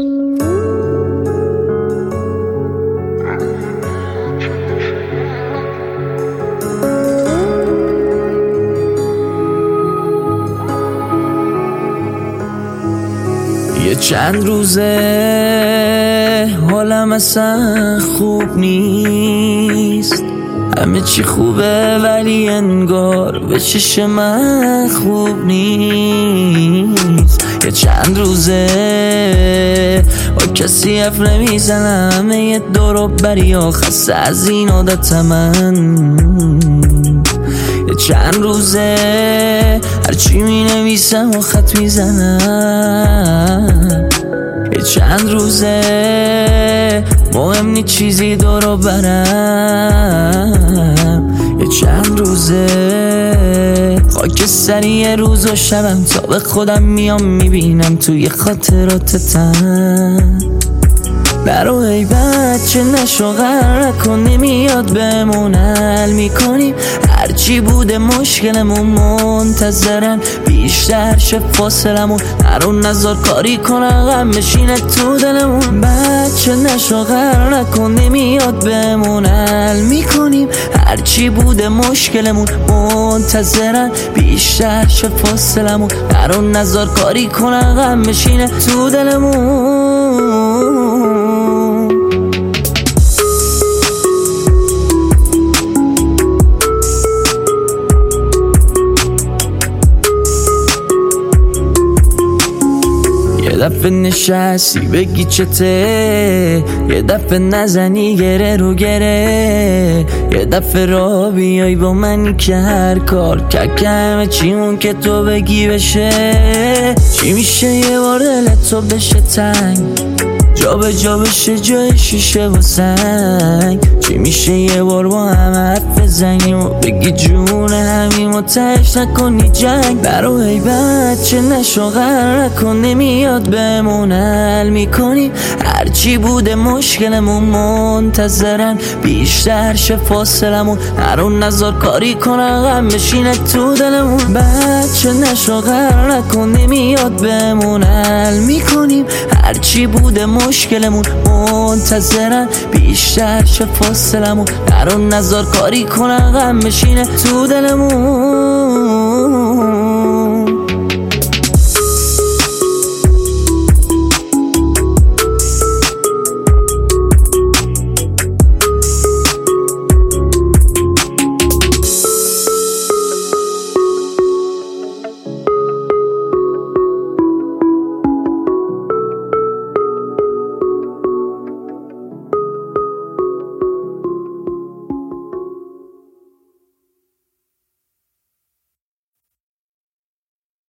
یه چند روزه حالم اصلا خوب نیست، همه چی خوبه ولی انگار به چش من خوب نیست. یه چند روزه با کسی حرف نمیزنم، همه یه دور بری ها خسته از این عادت من. یه چند روزه هرچی می نویسم و خط میزنم. یه چند روزه مهم نی چیزی دورو برم. یه چند روزه خاک سری روز و شبم تا به خودم میام میبینم توی خاطراتتم. برو ای بچه نشو غر نکن، نمیاد بهمون حل میکنیم. هرچی بوده مشکلمون منتظرن بیشتر شه فاصلمون. هرو نظر کاری کنن غم بشینه تو دلمون. بچه نشو غر نکن، نمیاد بهمون حل میکنیم. هرچی بوده مشکلمون منتظرن بیشتر شه فاصلمون. هرو نظر کاری کنن غم بشینه تو دلمون. یه دفعه نشستی بگی چته، یه دفعه نزنی گره رو گره، یه دفعه را بیای با من که هر کار که همه چیمون که تو بگی بشه. چی میشه یه بار دلت تو بشه تنگ، جا به جا بشه جای شیشه و سنگ. چی میشه یه بار با هم حرف بزنیم و بگی جون همیم و تهش نکنی جنگ. برو ای بچه نشو غر نکن، نمیاد بهمون حل میکنیم. هرچی بوده مشکلمون منتظرن بیشتر شه فاصلمون. هر اون نظر کاری کنن غم بشینه تو دلمون. بچه نشو غر نکن، نمیاد بهمون حل میکنیم. هرچی بوده مشکلمون منتظرن بیشتر شه فاصلمون. هر اون نظر کاری کنن غم بشینه تو دلمون.